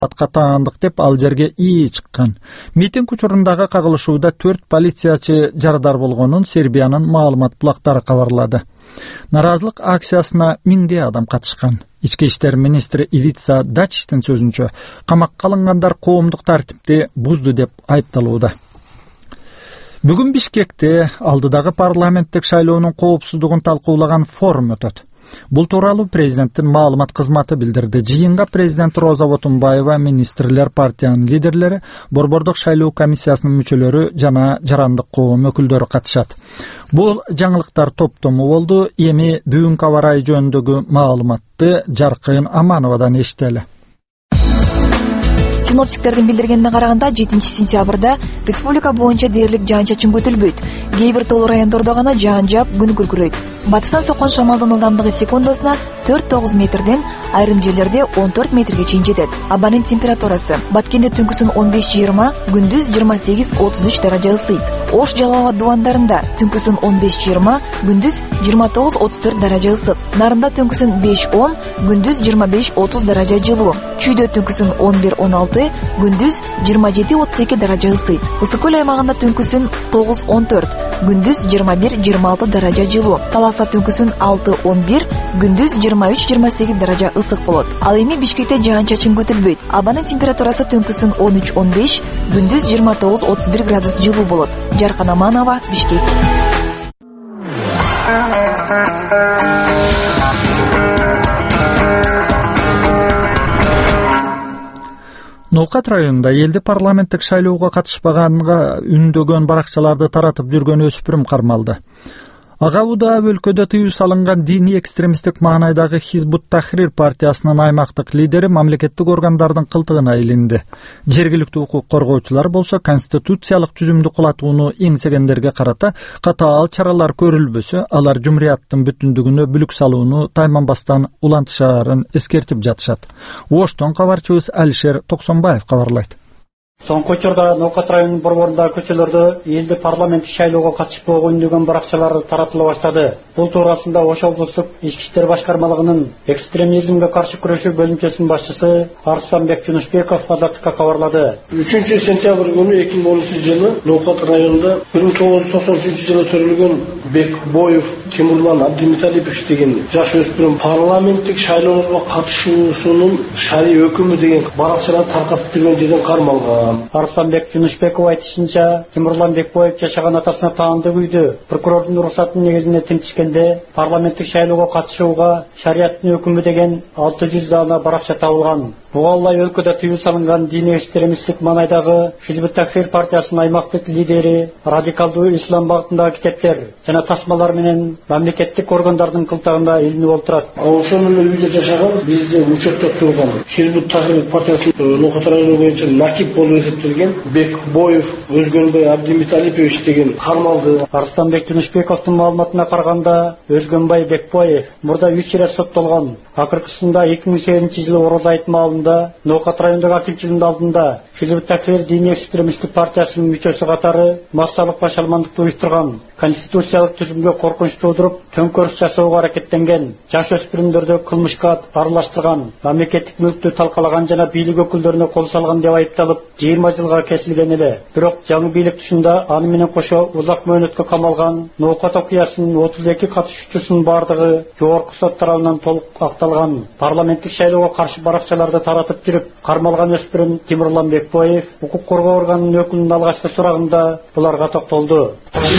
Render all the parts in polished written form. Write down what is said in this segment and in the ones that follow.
атка таандык деп ал жерге ии чыккан. Митинг учурундагы кагылышууда 4 полициячы жарадар болгонун Сербиянын маалымат булактары кабарлады. Наразылык акциясына 1000 адам катышкан. Ички иштер министри Ивица Дачичтин сөзүнчө, камакка алынгандар коомдук тартипти бузду деп айыпталууда. Бүгүн Бишкекте алдыдагы парламенттик шайлоонун коопсуздугун талкуулаган форум өтөт. Бул тууралуу президенттин маалымат кызматы билдирди. Жыйынга президент Роза Отунбаева, министрлер, партиянын лидерлери, борбордук шайлоо комиссиясынын мүчөлөрү жана жарандык коом өкүлдөрү катышат. Бул жаңылыктар топтому болду. Эми бүгүнкү аба ырайы жөнүндөгү маалыматты Жаркын Амановадан эштели. Синоптиктердин билдиргенине караганда 7-сентябрда республика боюнча дээрлик жаан-чачын күтүлбөйт. Кээ бир тоолуу райондордо гана жаан жаап күн күркүрөйт. Батыштан соккон шамалдын ылдамдыгы секундасына 4-9 метрден, айрым жерлерде 14 метрге чейин жетет. Абанын температурасы: Баткенде түнкүсүн 15-20, күндүз 28-33 даража ысыйт. Ош Жалал Абад дубандарында түнкүсүн 15-20, күндүз 29-34 даража ысып. Нарында түнкүсүн 5-10, күндүз 25-30 даража жылуу. Чүйдө түнкүсүн 11-16, күндүз 27-32 даража ысыйт. Ысык көл аймагында түнкүсүн 9-14, күндүз 21-26 даража жылуу. Таласа түнкүсүн 6-11, күндүз 23-28 даража ысык болот. Ал эми Бишкекте жаан-чачын күтүлбөйт. Абанын температурасы түнкүсүн 13-15, күндүз 29-31 градус жылуу болот. Жаркын Аманова, Бишкек. Ноокат районунда элди парламенттик шайлоого катышпаганга үндөгөн баракчаларды таратып жүргөн өспүрүм кармалды. Ага Уда өлкөдө тыюу салынган диний экстремисттик маанайдагы Хизбут Тахрир партиясынын аймактык лидери мамлекеттик органдардын кылтыгына илинди. Жергиликтүү укук коргоочулар болсо конституциялык түзүмдү кулатууну эңсегендерге карата катаал чаралар көрүлбөсө, алар жумурияттын бүтүндүгүнө бүлүк салууну тайманбастан улантышаарын эскертип жатышат. Оштон кабарчыбыз Алишер Токсонбаев кабарлайт. Соңку учурда Ноокат районунун борборунда көчөлөрдө элди парламенттик шайлоого катышпоого үндөгөн баракчалар таратыла баштады. Бул туурасында Ош облустук ички иштер башкармалыгынын экстремизмге каршы күрөшүү бөлүмчөсүнүн башчысы Арсланбек Жунушбеков Азаттыкка кабарлады. 3-сентябрь күнү 2010 жылы Ноокат районунда 1993 жылы төрөлгөн Бекбоев Тимурлан Абдимиталипович деген жаш өспүрүм парламенттик шайлоолорго катышуусунун шарий өкүмү деген баракчаларды таркатып жүргөн жерден кармалган. Арсланбек Жунушбеков айтышынча, Тимурлан Бекбоев жашаган атасына таандык үйдү прокурордун уруксатынын негизинде тинтишкенде парламенттик шайлоого катышууга шарияттын өкүмү деген 600 дана баракча табылган. Буга ылай өлкөдө тыюу салынган диний экстремисттик маанайдагы Хизбут Тахрир партиясынын аймактык лидери, радикалдуу ислам багытындагы китептер жана тасмалар менен мамлекеттик органдардын кылтыгында илинип олтурат. Ошонун үйдө жашаган, бизде учетто турган Хизбут Тахрир партиясынын Ноокат району боюнча накип болуп эсептелген Бекбоев Өзгөнбай Абдимиталипович деген кармалды. Арсланбек Жунушбековдун маалыматына караганда, Өзгөнбай Бекбоев мурда 3 ирет соттолгон. Акыркысында 2008 жылы Ороз айытма алдында Ноокат райондук акимчиликтин алдында Хизбут Тахрир диний экстремисттик партиясынын мүчөсү катары массалык башалмандыкты уюштурган, конституциялык түзүмгө коркунуч туудуруп, төңкөрүш жасоого аракеттенген, жаш өспүрүмдөрдү кылмышка аралаштырган, мамлекеттик мүлктү талкалаган жана бийлик өкүлдөрүнө кол салган деп айыпталып, 20 жылга кесилген эле. Бирок жаңы бийлик тушунда аны менен кошо узак мөөнөткө камалган Ноокат окуясынын 32 катышуучусунун бардыгы жогорку сот тарабынан толук акталган. Парламенттик шайлоого каршы баракчаларды таратып жүрүп, кармалган өспүрүм Тимурлан Бекбоев укук коргоо органынын өкүлүнүн алгачкы сурагында буларга токтолду.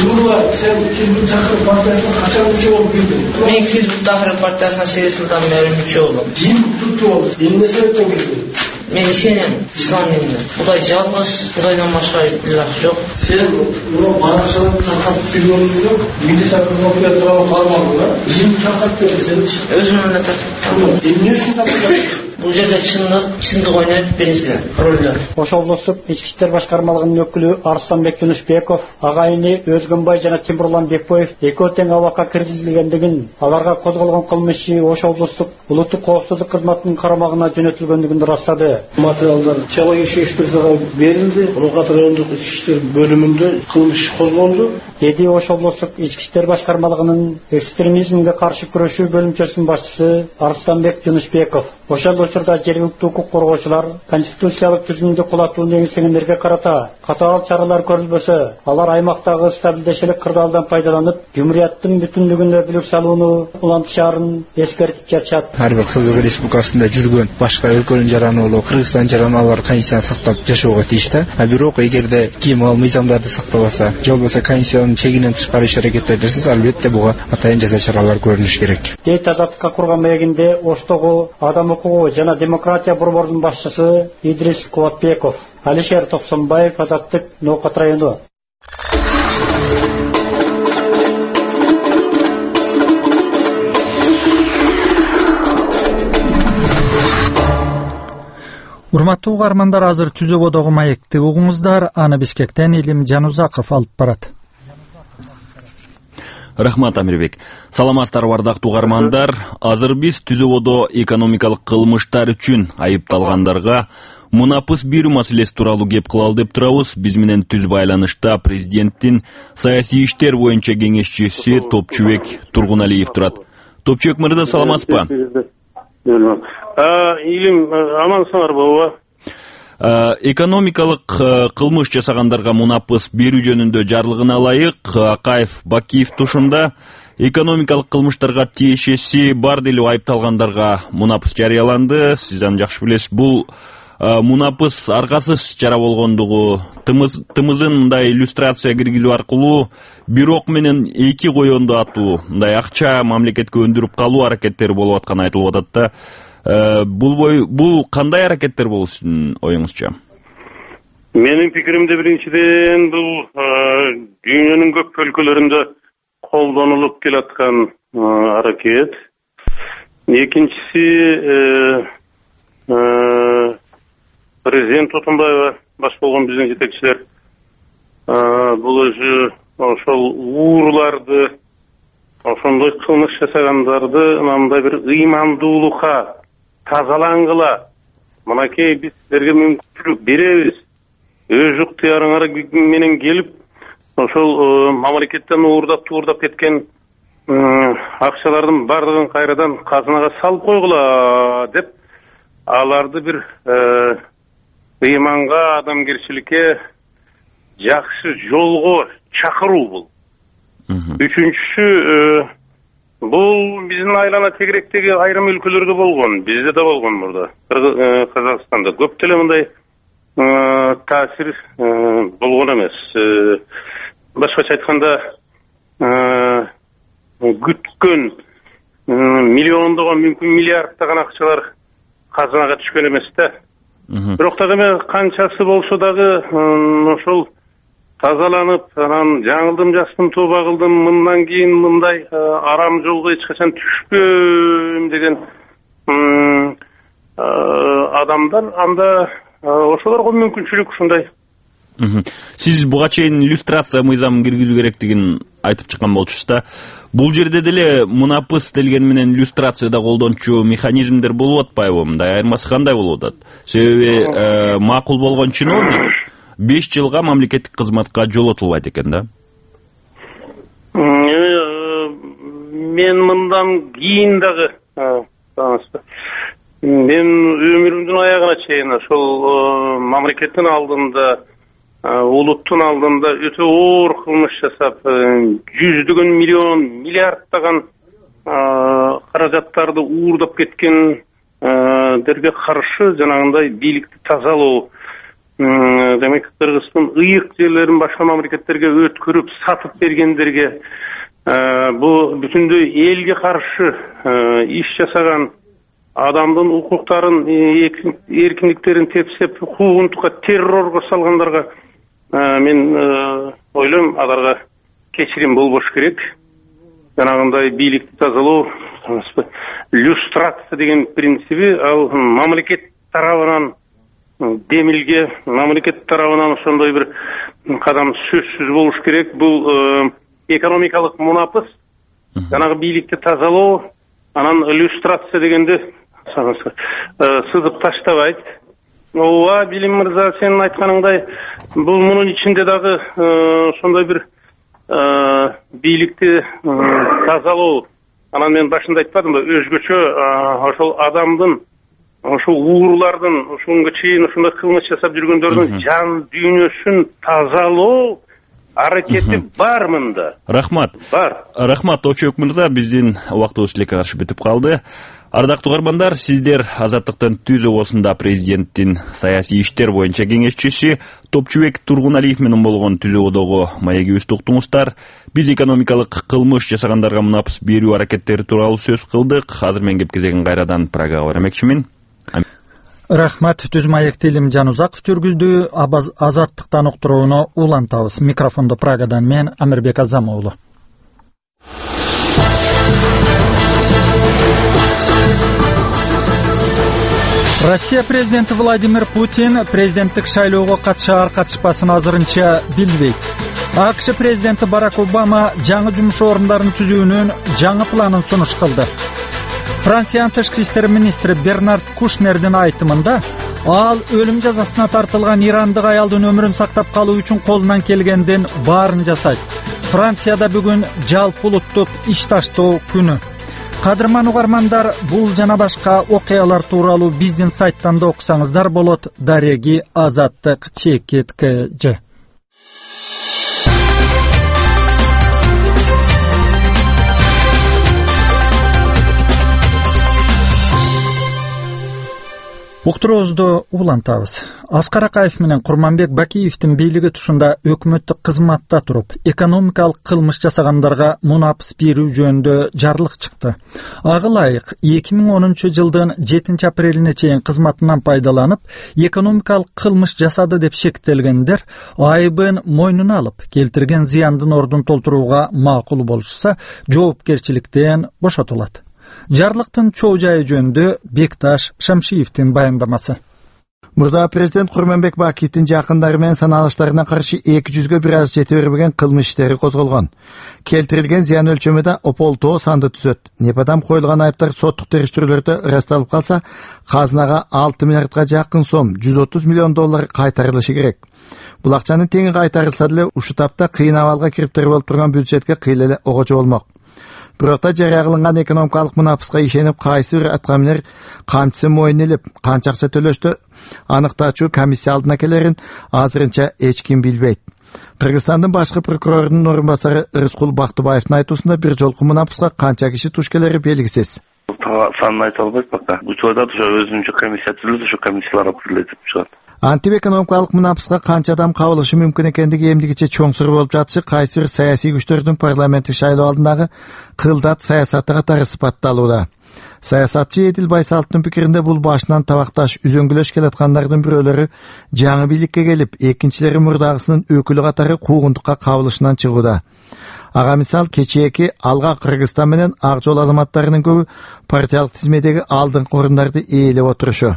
Сен Хизбут Тахрир партиясына качан мүчө болуп келдиң? Мен Хизбут Тахрир партиясына 8 жылдан бери мүчө болдум. Ким болду? Эмне себептен келдиң? Мен ишенем ислам динине. Кудай жалгыз, Кудайдан башка илах жок. Сен мына баракчаларды таркатып жүргөнүңдө милиция кызматкерлери тууралуу кармалдың, Ким таркатты сен? Өзүм эле тартып. Эмне үчүн таркаттың? Бул жерде чындык ойнойт биринчиден ролдор. Ош облустук ички иштер башкармалыгынын өкүлү Арсланбек Жунушбеков агайыны Өзгөнбай жана Тимурлан Бекбоев экөө тең абакка киргизилгендигин, аларга козголгон кылмыш Ош облустук улуттук коопсуздук кызматынын карамагына жөнөтүлгөндүгүн ырастады. Материалдар теологический экспертизага берилди. Ноокат райондук ички иштер бөлүмүндө кылмыш козголду. Деди Ош облустук ички иштер башкармалыгынын экстремизмге каршы күрөшүү бөлүмчөсүнүн башчысы Арсланбек Жунушбеков. Ошол учурда жергиликтүү укук коргоочулар конституциялык түзүмдү кулатууну эңсегендерге карата катаал чаралар көрүлбөсө, алар аймактагы стабилдешилик кырдаалдан пайдаланып, жумурияттын бүтүнлүгүнө бүлүк салууну улантышаарын эскертип жатышат. Ар бир Кыргыз Республикасында жүргөн башка өлкөнүн жараны болобу, Кыргызстан жараны алар конституцияны сактап жашоого тийиштүү. Бирок эгерде ким ал мыйзамдарды сактабаса, же болбосо конституциянын чегинен тышкары иш-аракет этсе, албетте буга атайын жаза чаралар көрүлүш керек. Дейт Азаттыкка курган маегинде Оштогу Адам укугу жана демократия борборунун башчысы Идрис Кубатбеков. Алишер Токсонбаев, Азаттык, Ноокат району. Урматтуу угармандар, азыр түзөбодогу маекти угуңуздар. Аны Бишкектен Илим Жанузаков алып барат. Рахмат, Амирбек. Саламатсыздарбы, ардактуу угармандар. Азыр биз түзөбодо экономикалык кылмыштар үчүн айыпталгандарга мунапыс берүү маселеси тууралуу кеп кылалы деп турабыз. Биз менен түз байланышта президенттин саясий иштер боюнча кеңешчиси Топчубек Тургуналиев турат. Топчубек мырза, саламатсызбы? Илим, амансыңарбы? Экономикалык кылмыш жасагандарга мунапыс берүү жөнүндө жарлыгына ылайык Акаев Бакиев тушунда экономикалык кылмыштарга тиешеси бар делип айыпталгандарга мунапыс жарыяланды. Сиз аны жакшы билесиз. Бул мунапыс аргасыз чара болгондугу, тымызын мындай иллюстрация киргизүү аркылуу бирок менен эки коёнду атуу, мындай акча мамлекетке өндүрүп калуу аракеттери болуп атканы айтылып атат да. Бул кандай аракеттер болуп сиздин оюңузча? Менин пикиримде биринчиден бул дүйнөнүн көп өлкөлөрүндө колдонулуп келаткан аракет. Экинчиси президент Тотунбаева баш болгон биздин жетекчилер бул өзү ошол уурларды, ошондой кылмыш жасагандарды мындай бир ыймандуулукка тазалангыла, мынакей биз силерге мүмкүнчүлүк беребиз, өз ыктыярыңар менен келип, ошол мамлекеттен уурдап кеткен акчалардын бардыгын кайрадан казынага салып койгула деп, аларды бир ыйманга, адамгерчиликке, жакшы жолго чакыруу бул. Үчүнчүсү, бул биздин айлана тегеректеги айрым өлкөлөрдө болгон, бизде да болгон мурда, Казакстанда көп деле мындай таасир болгон эмес. Башкача айтканда, күткөн миллиондогон, мүмкүн миллиарддаган акчалар казынага түшкөн эмес да. Бирок дагы канчасы болсо дагы ошол тазаланып, анан жаңылдым, жастым, тооба кылдым, мындан кийин мындай арам жолго эч качан түшпөм деген адамдар анда ошолорго мүмкүнчүлүк ушундай. Сиз буга чейин иллюстрация мыйзамын киргизүү керектигин айтып чыккан болчусуз да. Бул жерде деле мунапыс делген менен иллюстрацияда колдончу механизмдер болуп атпайбы? Мындай айырмасы кандай болуп атат? Себеби макул болгон чиновник 5 жылга мамлекеттик кызматка жолотулбайт экен да. Мен мындан кийин дагы мен өмүрүмдүн аягына чейин ошол мамлекеттин алдында, улуттун алдында өтө оор кылмыш жасап, жүздөгөн миллион, миллиарддаган каражаттарды уурдап кеткендерге каршы жанагындай бийликти тазалоо, демек Кыргыздын ыйык жерлерин башка мамлекеттерге өткөрүп сатып бергендерге, бул бүтүндөй элге каршы иш жасаган, адамдын укуктарын, эркиндиктерин тепсеп, куугунтукка, террорго салгандарга мен ойлойм, аларга кечирим болбош керек. Жанагындай бийликти тазалоо, люстрация деген принциби ал мамлекет тарабынан демилге, мамлекет тарабынан ошондой бир кадам сөзсүз болуш керек. Бул экономикалык мунапыс, жанагы бийликти тазалоо, анан люстрация дегенде сызып таштабайт. Ооба, Билим мырза, сенин айтканыңдай, бул мунун ичинде дагы ошондой бир бийликти тазалоо, анан мен башында айтпадымбы, өзгөчө ошол адамдын ошо уурулардын ошонго чейин ушундай кылмыш жасап жүргөндөрдүн жан дүйнөсүн тазалоо аракети бар мында. Рахмат. Бар. Рахмат Очок мырза, биздин убактыбыз элекке каршы бүтүп калды. Ардактуу угармандар, сиздер Азаттыктын түз обосунда президенттин саясий иштер боюнча кеңешчиси Топчубек Тургуналиев менен болгон түз ободогу маегибизди уктуңуздар. Биз экономикалык кылмыш жасагандарга мунапыс берүү аракеттери тууралуу сөз кылдык. Азыр мен кеп кезегин кайрадан Прагага бармекчимин. Рахмат, түз маекти Илимжан Узаков жүргүздү. Азаттыктан уктурууну улантабыз. Микрофондо Прагадан мен Амирбек Азамоğlu. Россия президенти Владимир Путин президенттик шайлоого катышар катышпасын азырынча билбейт. АКШ президенти Барак Обама жаңы жумуш орундарын түзүүнүн жаңы планын сунуш кылды. Франциянын тышкы иштер министри Бернард Кушнердин айтымында, ал өлүм жазасына тартылган ирандык аялдын өмүрүн сактап калуу үчүн колунан келгендин баарын жасайт. Францияда бүгүн жалпы улуттук иш таштоо күнү. Кадырман угармандар, бул жана башка окуялар тууралуу биздин сайттан да окусаңыздар болот. Дареги Азаттык ЧКТКЖ. Уктуруубузду улантабыз. Аскар Акаев менен Курманбек Бакиевдин бийлиги тушунда өкмөттүк кызматта туруп, экономикалык кылмыш жасагандарга мунапыс берүү жөнүндө жарлык чыкты. Ага ылайык 2010-жылдын 7-апрелине чейин кызматынан пайдаланып, экономикалык кылмыш жасады деп шектелгендер айыбын мойнуна алып, келтирген зыяндын ордун толтурууга макул болушса, жоопкерчиликтен бошотулат. Жарлыктын чоо жайы жөнүндө Бекташ Шамшиевдин баяндамасы. Мурда президент Курманбек Бакиевдин жакындары менен саналыштарына каршы 200гө бир аз жете бербеген кылмыш иштери козголгон. Келтирилген зыян өлчөмү да ополтоо санды түзөт. Непадам коюлган айыптар соттук териштирүүлөрдө ырасталып калса, казынага 6 миллиардга жакын сом, $130 миллион кайтарылышы керек. Бул акчанын теңи кайтарылса деле ушул тапта кыйын абалга кириптер болуп турган бюджетке кыйла эле огочу болмок. Бирокта жарыя кылынган экономикалык мунапыска ишенип, кайсы бир аткаминер камчысы мойнуна илип, канча акча төлөштү аныктаачу комиссия алдына келерин азырынча эч ким билбейт. Кыргызстандын башкы прокурорунун орун-басары Рыскул Бактыбаевдин айтуусунда бир жолку мунапыска канча киши туш келери белгисиз. Санын айта албайт бака. Учурда өзүнчө комиссия түзүлүп, ошо комиссиялар өкүлдөрүп чыгат. Антип экономикалык мунапыска канча адам кабылышы мүмкүн экендиги эмдигиче чоң сур болуп жатышы кайсы бир саясий күчтөрдүн парламенттик шайлоо алдындагы кылдат саясаты катары сыпатталууда. Саясатчы Эдил Байсаловдун пикиринде бул башынан табакташ үзөңгүлөш келаткандардын бирөөлөрү жаңы бийликке келип, экинчилери мурдагысынын өкүлү катары куугунтукка кабылышынан чыгууда. Ага мисал кечээки алга Кыргызстан менен Ак Жол азаматтарынын көбү партиялык тизмедеги алдыңкы орундарды ээлеп отурушу.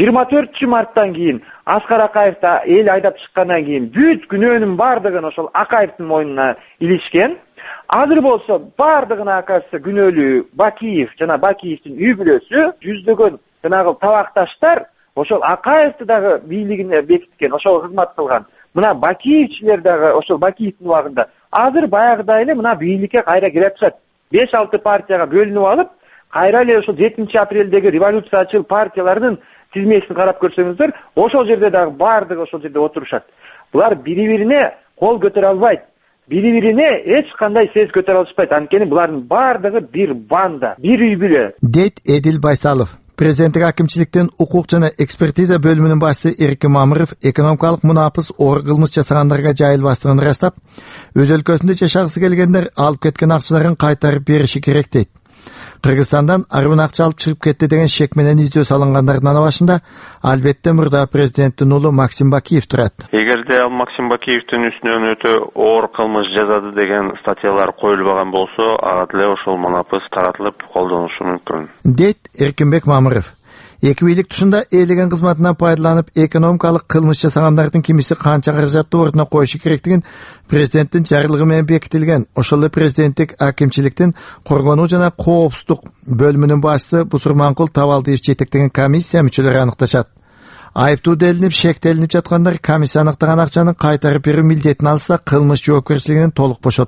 24 марттан кийин Аскар Акаевда эл айдап чыккандан кийин бүт күнөөнүн бардыгын ошол Акаевдин мойнуна илишкен. Азыр болсо бардыгына акасы күнөөлүү Бакиев жана Бакиевдин үй бүлөсү, жүздөгөн жанагы табакташтар ошол Акаевди дагы бийлигине бекиткен, ошол кызмат кылган. Мына Бакиевчилер дагы ошол Бакиевдин убагында азыр баягыдай эле мына бийликке кайра кире атышат. 5-6 партияга бөлүнүп алып, кайра эле ошол 7-апрелдеги революциячыл партиялардын тизмесин карап көрсөңүздөр, ошол жерде дагы бардыгы ошол жерде отурушат. Булар бири-бирине кол көтөрө албайт. Бири-бирине эч кандай сөз көтөрө алышпайт. Анткени булардын бардыгы бир банда, бир үй бүлө. Дейт Эдил Байсалов. Президенттик акимчиликтин укук жана экспертиза бөлүмүнүн башчысы Эркин Мамыров экономикалык мунапыс оор кылмыш жасагандарга жайылбастыгын ырастап, өз өлкөсүндө жашагысы келгендер алып кеткен акчаларын кайтарып бериши керек дейт. Кыргызстандан арбын акча алып чыгып кетти деген шек менен издөө салынгандардын башында албетте мурда президенттин уулу Максим Бакиев турат. Эгерде ал Максим Бакиевдин үстүнөн өтө оор кылмыш жазады деген статьялар коюлбаган болсо, ага деле ошол мунапыс таратылып колдонулушу мүмкүн. Дейт Эркинбек Мамыров. Эки бийлик тушунда ээлеген кызматынан пайдаланып, экономикалык кылмыш жасагандардын кимиси канча каражатты ордуна коюшу керектигин президенттин жарлыгы менен бекитилген. Ошол эле президенттик акимчиликтин коргонуу жана коопсуздук бөлүмүнүн башчысы Бусурманкул Табалдиев жетектеген комиссия мүчөлөрү аныкташат. Айыптуу делинип, шектелинип жаткандар комиссия аныктаган акчаны кайтарып берүү милдетин алса, кылмыш жоопкерчилигинен толук бошотулат.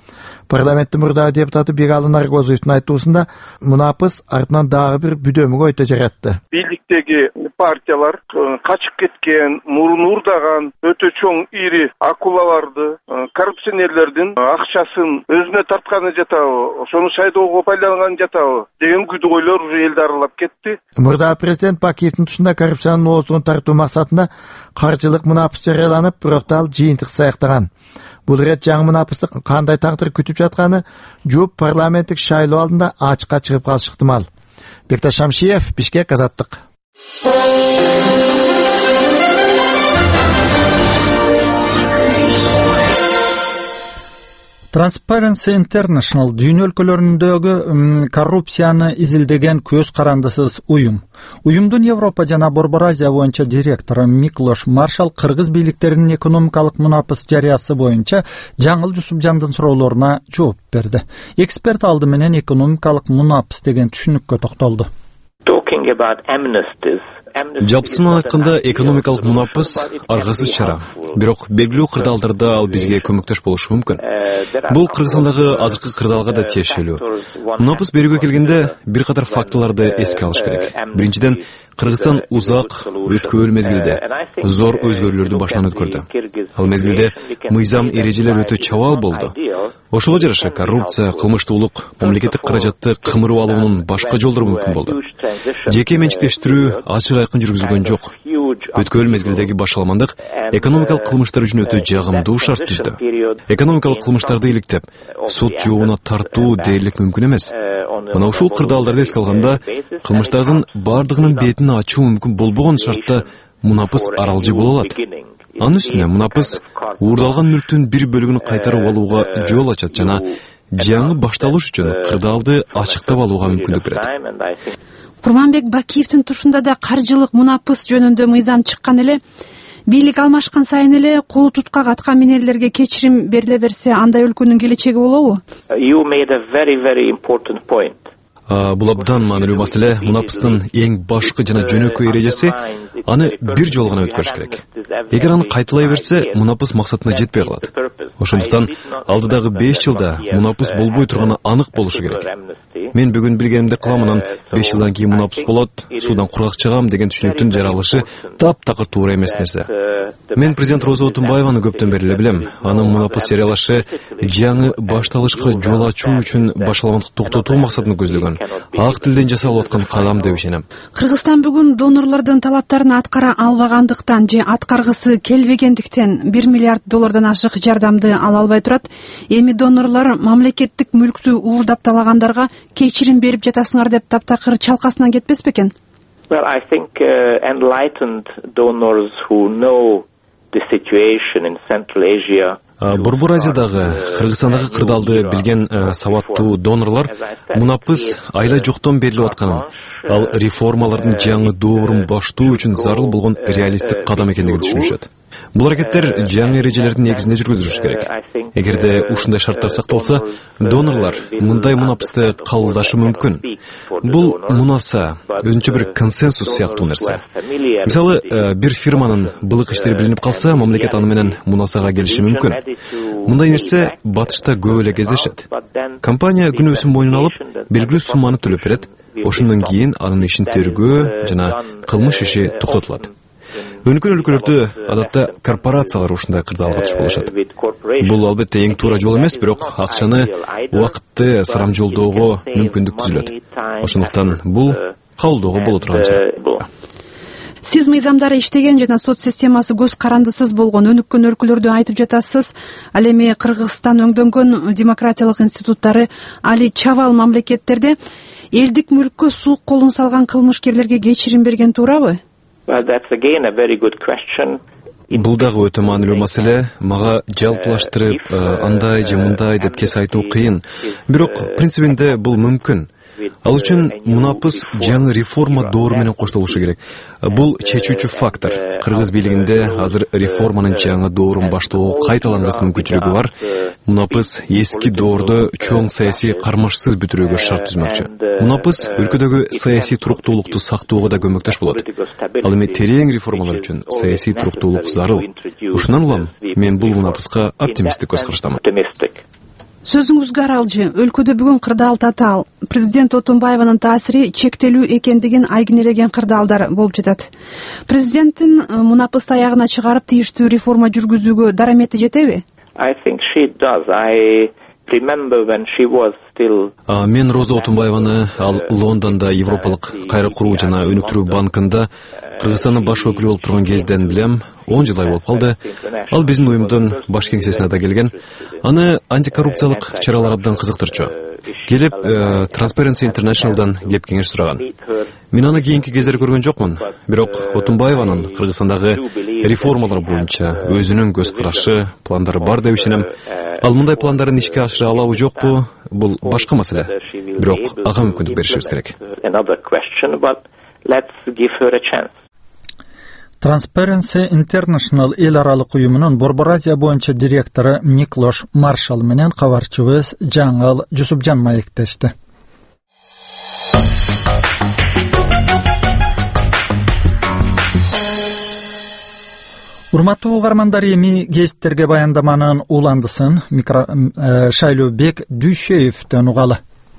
Парламенттин мурдагы депутаты Бегалы Наргозовдун айтуусунда мунапыс артынан дагы бир бүдөмүгө өтө жаратты. Бийликтеги партиялар качып кеткен, мурун урдаган өтө чоң ири акулаларды, коррупционерлердин акчасын өзүнө тартканы жатабы, ошону шайдоого пайдаланган жатабы деген күдүгөйлөр уже элди аралап кетти. Мурдагы президент Бакиевдин тушунда коррупциянын оозун тартуу максатында каржылык мунапыс жарыяланып, бирок да ал жыйынтыксыз аяктаган. Бул рет жаңы мунапыстык кандай тагдыр күтүп жатканы жууп парламенттик шайлоо алдында ачыкка чыгып калышы ыктымал. Бекташ Шамшиев, Бишкек, Азаттык. Transparency International дүйнө өлкөлөрүндөгү коррупцияны изилдеген көз карандысыз уюм. Уюмдун Европа жана Борбор Азия боюнча директору Миклош Маршал кыргыз бийликтеринин экономикалык мунапыс жарыясы боюнча Жаңыл Жусупжандын суроолоруна жооп берди. Эксперт алды менен экономикалык мунапыс деген түшүнүккө токтолду. Жапсынан айтканда экономикалык мунапыс аргасыз чара. Бирок белгилүү кырдаалдарда ал бизге көмөктөш болушу мүмкүн. Бул Кыргызстандагы азыркы кырдаалга да тиешелүү. Мунапыс берүүгө келгенде бир катар фактыларды эске алыш керек. Биринчиден, Кыргызстан узак өткөн мезгилде зор өзгөрүүлөрдү башынан өткөрдү. Ал мезгилде мыйзам эрежелер өтө чабал болду. Ошого жараша коррупция, кылмыштуулук, мамлекеттик каражатты кымырып алуунун башка жолдору мүмкүн болду. Жеке менчиктештирүү ачык айкын жүргүзүлгөн жок. Өткөн мезгилдеги башаламандык экономикалык кылмыштар үчүн өтө жагымдуу шарт түздү. Экономикалык кылмыштарды иликтеп, суд жообуна тартуу дээрлик мүмкүн эмес. Мына ушул кырдаалдарды эске алганда, кылмыштардын бардыгынын бетин ачуу мүмкүн болбогон шартта мунапыс аралжы боло алат. Анын үстүнө мунапыс уурдалган мүлктүн бир бөлүгүн кайтарып алууга жол ачат жана жаңы башталыш үчүн кырдаалды ачыктап алууга мүмкүндүк берет. Курманбек Бакиевдин тушунда да каржылык мунапыс жөнүндө мыйзам чыккан эле. Бийлик алмашкан сайын эле кулу туткак аткан менелерге кечирим бериле берсе, андай өлкөнүн келечеги болобу? Бул абдан маанилүү маселе. Мунапыстын эң башкы жана жөнөкөй эрежеси аны бир жолу гана өткөрүш керек. Эгер аны кайталай берсе, мунапыс максатына жетпей калат. Ошондуктан алдыдагы 5 жылда мунапыс болбой турганы анык болушу керек. Мен бүгүн билгенимди кылам, анан 5 жылдан кийин мунапыс болот, суудан кургак чыгам деген түшүнүктүн жаралышы таптакыр туура эмес нерсе. Мен президент Роза Отунбаеваны көптөн бери эле билем. Анын мунапыс жарыялашы жаңы башталышка жол ачуу үчүн башаламандыкты токтотуу максатын көздөгөн ак тилден жасалып аткан кадам деп ишенем. Кыргызстан бүгүн донорлордун талаптарын аткара албагандыктан же аткаргысы келбегендиктен $1 миллиард ашык жардамды ала албай турат. Эми донорлор мамлекеттик мүлктү уурдап талагандарга кечирим берип жатасыңар деп таптакыр чалкасынан кетпес бекен? Well, I think enlightened donors who know the situation in Central Asia. Борбор Азиядагы, Кыргызстандагы кырдаалды билген сабаттуу донорлор мунапыс айла жоктон берилип атканын, ал реформалардын жаңы доорун баштоо үчүн зарыл болгон реалисттик кадам экендигин түшүнүшөт. Бул аракеттер жаңы эрежелердин негизинде жүргүзүлүш керек. Эгерде ушундай шарттар сакталса, донорлор мындай мунапысты кабылдашы мүмкүн. Бул мунаса өзүнчө бир консенсус сыяктуу нерсе. Мисалы, бир фирманын былык иштери билинип калса, мамлекет аны менен мунасага келиши мүмкүн. Мындай нерсе батышта көп эле кездешет. Компания күнөөсүн мойнуна алып, белгилүү сумманы төлөп берет. Ошондон кийин анын ишин тергөө жана кылмыш иши токтотулат. Өнүккөн өлкөлөрдө адатта корпорациялар ушундай кырдаалга туш болушат. Бул албетте эң туура жол эмес, бирок акчаны убакытты сарамжолдоого мүмкүндүк түзүлөт. Ошондуктан бул кабылдоого боло турган чара. Сиз мыйзамдары иштеген жана сот системасы көз карандысыз болгон өнүккөн өлкөлөрдү айтып жатасыз. Ал эми Кыргызстан өңдөнгөн демократиялык институттары али чабал мамлекеттерде элдик мүлккө суук колун салган кылмышкерлерге кечирим берген туурабы? Бул дагы өтө маанилүү маселе. Мага жалпылаштырып, андай же мындай деп кесе айтуу кыйын. Бирок принцибинде бул мүмкүн. Ал үчүн мунапыс жаңы реформа доору менен коштолушу керек. Бул чечүүчү фактор. Кыргыз бийлигинде азыр реформанын жаңы доорун баштоого кайталангыс мүмкүнчүлүгү бар. Мунапыс эски доордо чоң саясий кармашсыз бүтүрүүгө шарт түзмөкчү. Мунапыс өлкөдөгү саясий туруктуулукту сактоого да көмөктөш болот. Ал эми терең реформалар үчүн саясий туруктуулук зарыл. Ушундан улам мен бул мунапыска оптимисттик көз караштамын. сөзүңүзгө аралжы, өлкөдө бүгүн кырдаал татаал. Президент Отунбаеванын таасири чектелүү экендигин айгинелеген кырдаалдар болуп жатат. Президенттин мунапысты аягына чыгарып тийиштүү реформа жүргүзүүгө дарамети жетеби? I think she does. I remember when she was still... Мен Роза Отунбаеваны ал Лондонда Европалык кайра куруу жана өнүктүрүү банкында Кыргызстандын баш өкүлү болуп турган кезден билем. 10 жыл болуп калды. Ал биздин уюмдун баш кеңсесине да келген. Аны антикоррупциялык чаралар абдан кызыктырчу. Келип Transparency International'дан кеп кеңеш сураган. Мен аны кийинки кездери көргөн жокмун. Бирок Отунбаеванын Кыргызстандагы реформалар боюнча өзүнүн көз карашы, пландары бар деп ишенем. Ал мындай пландарын ишке ашыра алабы жокпу? Бул башка маселе. Бирок ага мүмкүндүк беришибиз керек. Transparency International эл аралык уюмунун Борбор Азия боюнча директору Миклош Маршал менен кабарчыбыз Жаңыл Жусупжан маектешти. Урматтуу угармандар, эми гезиттерге баяндаманын уландысын Шайлообек Дүйшеевден угалы.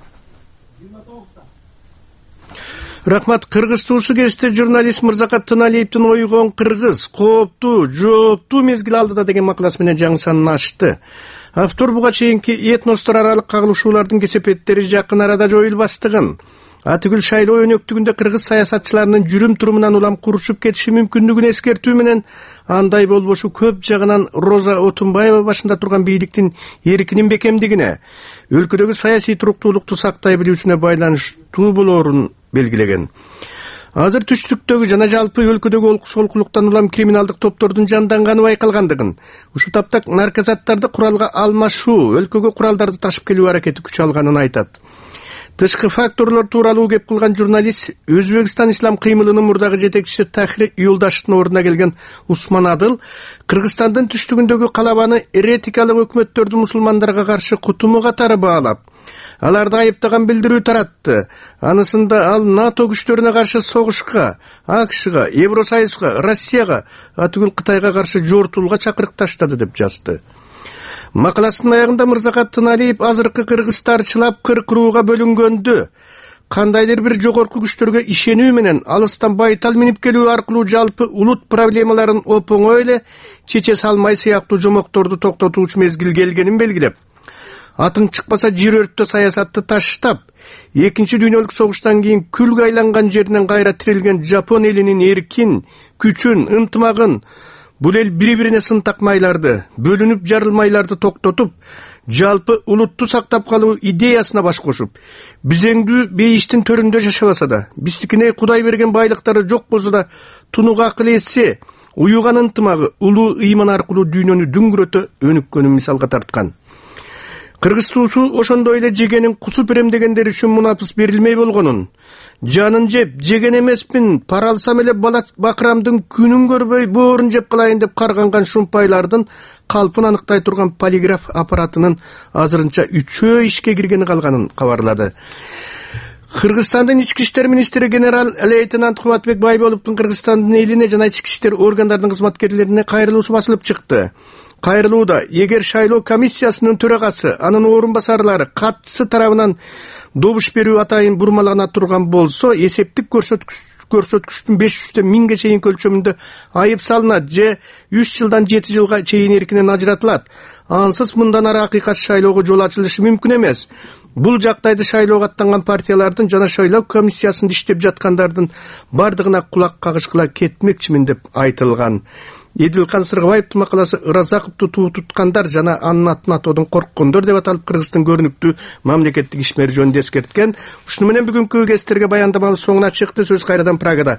Рахмат. Кыргыз туусу кезте журналист Мырзакат Тыналиевдин ойгон кыргыз кооптуу, жооптуу мезгил алдыда деген макаласы менен жаңы санын ачты. Автор буга чейинки этностор аралык кагылышуулардын кесепеттери жакын арада жоюлбастыгын, атүгүл шайлоо өнөктүгүндө кыргыз саясатчыларынын жүрүм турумунан улам курушуп кетиши мүмкүндүгүн эскертүү менен андай болбошу көп жагынан Роза Отунбаева башында турган бийликтин эркинин бекемдигине, өлкөдөгү саясий туруктуулукту сактай билүүсүнө байланыштуу болоорун белгилеген. Азыр түштүктөгү жана жалпы өлкөдөгү олкусолкулуктан улам криминалдык топтордун жанданганы байкалгандыгын, ушул тапта наркозаттарды куралга алмашуу, өлкөгө куралдарды ташып келүү аракети күч алганын айтат. Тышкы факторлор тууралуу кеп кылган журналист Өзбекстан ислам кыймылынын мурдагы жетекчиси Тахир Юлдаштын ордуна келген Усман Адыл Кыргызстандын түштүгүндөгү калабаны эретикалык өкмөттөрдүн мусулмандарга каршы кутуму катары баалап, аларды айыптаган билдирүү таратты. Анысында ал НАТО күчтөрүнө каршы согушка, АКШга, Евросоюзга, Россияга, атүгүл Кытайга каршы жортулууга чакырык таштады деп жазды. Макаласынын аягында Мырзакат Тыналиев азыркы кыргыздарчылап кыркырууга бөлүнгөндү, кандайдыр бир жогорку күчтөргө ишенүү менен алыстан байтал минип келүү аркылуу жалпы улут проблемаларын оңой эле чече салмай сыяктуу жомокторду токтотуучу мезгил келгенин белгилеп, атың чыкпаса жер өрттө саясатты таштап, экинчи дүйнөлүк согуштан кийин күлгө айланган жеринен кайра тирилген Жапон элинин эркин, күчүн, ынтымагын, бул эл бири-бирине сынтакмайларды, бөлүнүп жарылмайларды токтотуп, жалпы улутту сактап калуу идеясына баш кошуп, бизеңдүү бейиштин төрүндө жашабаса да, биздикине Кудай берген байлыктары жок болсо да, тунук акыл эси, уюган ынтымагы, улуу ыйман аркылуу дүйнөнү дүңгүрөтө өнүккөнүн мисалга тарткан. Кыргыз туусу ошондой эле жегенин кусуп иремдегендер үчүн мунапыс берилмей болгонун, жанын жеп, жеген эмеспин, пара алсам эле бала бакырамдын күнүн көрбөй боорун жеп калайын деп карганган шумпайлардын калпын аныктай турган полиграф аппаратынын азырынча 3 ишке киргени калганын кабарлады. Кыргызстандын ички иштер министри генерал лейтенант Кубатбек Байболовдун Кыргызстандын элине жана ички иштер органдарынын кызматкерлерине кайрылуусу басылып чыкты. Кайрылууда эгер шайлоо комиссиясынын төрагасы, анын орун басарлары катчысы тарабынан добуш берүү атайын бурмалана турган болсо, эсептик көрсөткүчтүн 500 1000ге чейин өлчөмүндө айып салынат же 3 жылдан 7 жылга чейин эркинен ажыратылат. Ансыз мындан ары акыйкат шайлоого жол ачылышы мүмкүн эмес. Бул жактайды шайлоого аттанган партиялардын жана шайлоо комиссиясында иштеп жаткандардын бардыгына кулак кагышкыла кетмекчимин деп айтылган. Эдилкан Сыргыбаевдин макаласы Ыразаковду туу туткандар жана анын атын атоодон корккондор деп аталып Кыргыздын көрүнүктүү мамлекеттик ишмери жөнүндө эскерткен. Ушуну менен бүгүнкү гезиттерге баяндамабыз соңуна чыкты. Сөз кайрадан Прагада.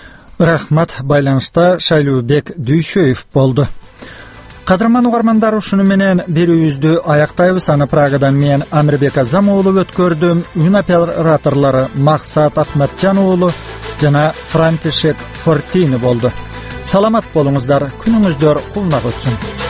Рахмат. Байланышта Шайлообек Дүйшеев болду. Кадырман угармандар, ушуну менен берүүбүздү аяктайбыз. Аны Прагадан мен Амирбек Азам уулу өткөрдүм. Үн операторлору Максат Ахматжан уулу жана Франтишек Фортини болду. Саламат болуңуздар, күнүңүздөр кулунак өтсүн.